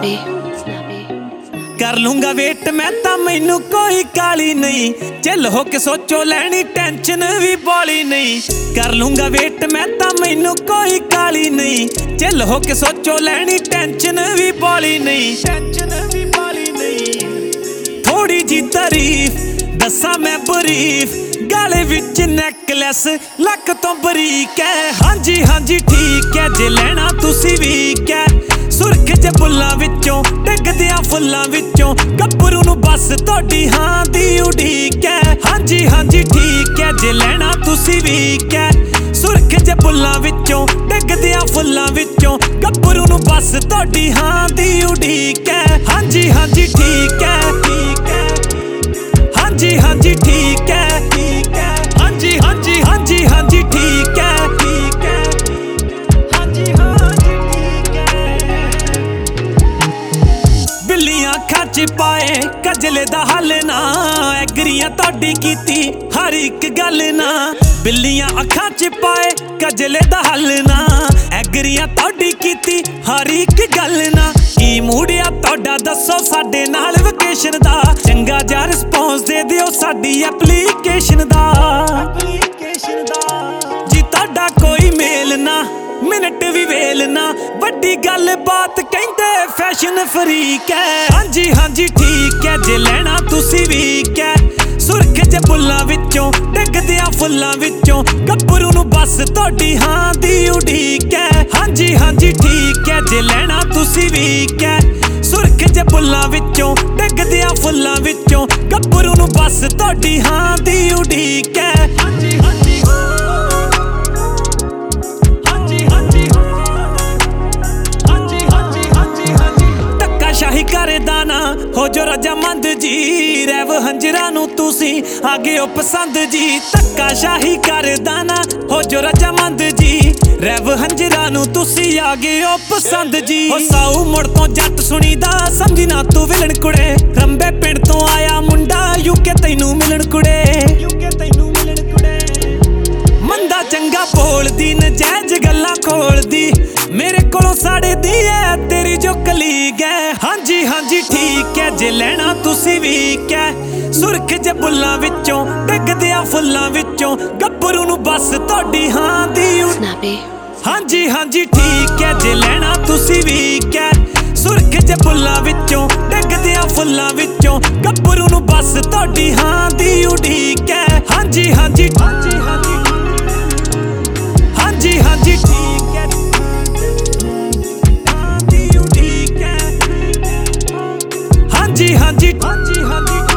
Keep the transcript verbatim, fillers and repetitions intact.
कर लूंगा वेट मैं तां मैनू कोई काली नहीं, चिल हो के सोचो लैनी टेंशन भी बॉली नहीं। कर लूंगा वेट मैं तां मैनू कोई काली नहीं, चिल हो के सोचो लैनी टेंशन भी बॉली नहीं, टेंशन भी बॉली नहीं। थोड़ी जी तारीफ दसा मैं बरीफ, गाले विच नैकलैस लक तो बरीक है। हाँ जी हाँ जी ठीक है, जे लैना तुसी वीक है। सुरख च बुल्लां विचों डिगदियां फुल्लां विचों, गब्बरू नूं बस तोड़ी हां दी उड़ीक है। हाँ जी हाँ जी ठीक है, जे लैना तुसी वीक है। सुरख च बुल्लां विचों डिगदियां फुल्लां विचों, गब्बरू नूं बस तोड़ी हां दी उड़ीक है। हाँ जी हाँ जी ठीक है, ठीक है। हाँ जी हाँ जी ठीक है, ठीक है। हाँ जी हाँ जी हाँ जी हाँ जी ठीक है, ठीक है। हाँ जी हाँ जी ठीक है। बिल्लियां अखां च पाए कजले दा हल ना, एगरियां तोड़ी कीती हर एक गल ना। बिल्लियां अखां च पाए कजले दा हल ना, एगरियां तोड़ी कीती हर एक गल ना। की मूड़िया तोड़ा दसो साडे नाल वेकेशन दा, चंगा जा रिस्पॉन्स दे दिओ साडी एप्लीकेशन दा, एप्लीकेशन दा। जी तोड़ा कोई मेल ना मिनट भी वेल ना, वड्डी गल बात कहंदे फैशन फ्रीक है। हाँ जी हाँ जी ठीक है, जे लैना तुसी वीक है। सुरख च बुल्लां विचों डिगदियां फुल्लां विचों, गब्बरू नूं बस तोड़ी हां दी उड़ीक है। हाँ जी हाँ जी ठीक है, जे लैना तुसी वीक है। सुरख च बुल्लां विचों डिगदियां फुल्लां विचों, गब्बरू नूं बस तोड़ी हां दी उड़ीक है। हाँ जी हाँ जी शाही करदा ना हो जो रजामंद जी, रैव हंजरा नूं तुसी आ गए हो पसंद जी। धक्का शाही करदा ना हो जो रजामंद जी, रैव हंजरा नूं तुसी आ गए हो पसंद जी। हो साऊ मुड़ तो जट सुनीदा समझी ना तू विलन कुड़े, रंबे पिंड तो आया मुंडा यूके तैनू मिलन कुड़े, यूके तैनू मिलन कुड़े। मंदा चंगा बोलदी नजायज गल्लां खोलदी, मेरे कोलों साड़े दी है तेरी जो कलीग है। हाँ जी हाँ जी ठीक है, जे लैना तुसी वीक है। सुरख च बुल्लां विचों डिगदियां फुल्लां विचों, गब्बरू नूं बस तोड़ी हां दी उड़ीक। हाँ जी हाँ जी ठीक है, जे लैना तुसी वीक है। सुरख च बुल्लां विचों डिगदियां फुल्लां विचों, गब्बरू नूं बस तोड़ी हां दी उड़ीक है। हाँ जी हाँ जी हाँ जी हाँ जी हाँ जी हाँ जी ठीक है। हाँ जी हाँ जी हाँ जी हाँ जी।